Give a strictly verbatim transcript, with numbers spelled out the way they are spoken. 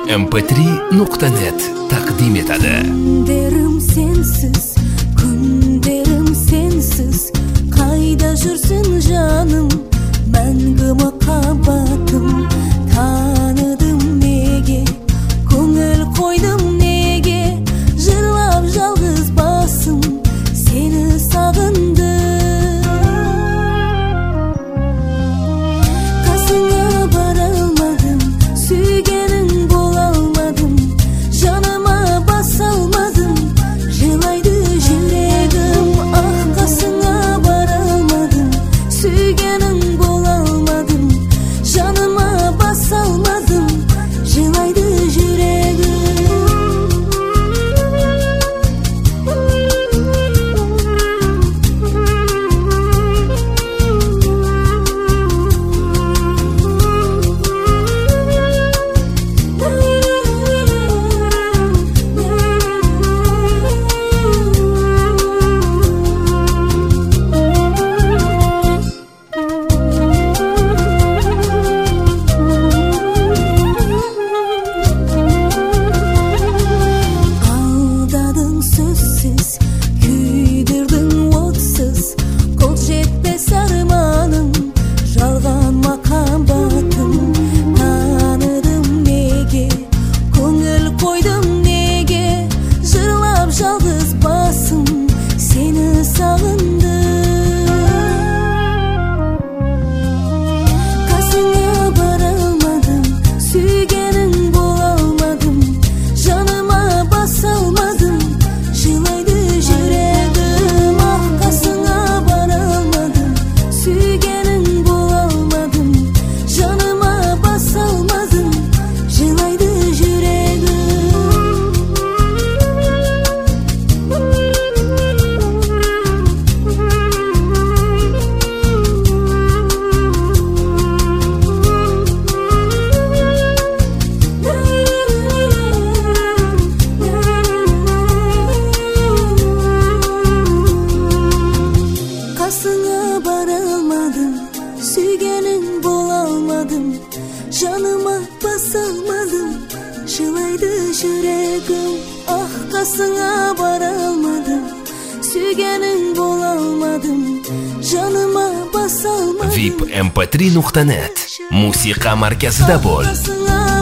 эм пэ три nuqta net taqdim etadi. Günlerim sensiz, günlerim sensiz. Qayda жүрсün canım, мәңгі махаббатым. Tanıdım nege, көңіл қойдым неге. Жырлап жалғыз басым, seni sağındım. Kasına varalmadım, sүйгенің бола алмадым. Жаныма баса алмадым, жылайды жүрегім. Ах, қасыңа бара алмадым, сүйгенің бола алмадым. Жаныма баса алмадым, жылайды жүрегім. Aldadın sözsüz, küydürdün otsuz. Kol жетпес арманым, жалған махаббатым. Таныдым неге, көңіл қойдым неге. Жырлап жалғыз басым, seni sağındım. Kasına bara almadım, sүйгенің бола алмадым. Жаныма баса алмадым, жылайды жүрегім. Ах, қасыңа бара алмадым, сүйгенің бола алмадым. Жаныма баса алмадым, жылайды жүрегім. Kasına bara almadım, sүйгенің бола алмадым. Жаныма баса алмадым, жылайды жүрегім. Ах, қасыңа бара алмадым, сүйгенің бола алмадым. Жаныма баса алмадым. vip эм пэ три nuqta net Musiqa markazida bo'l. Kasına